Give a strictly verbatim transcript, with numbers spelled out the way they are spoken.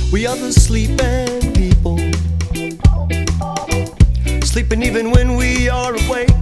We are the sleeping people, sleeping even when we are awake.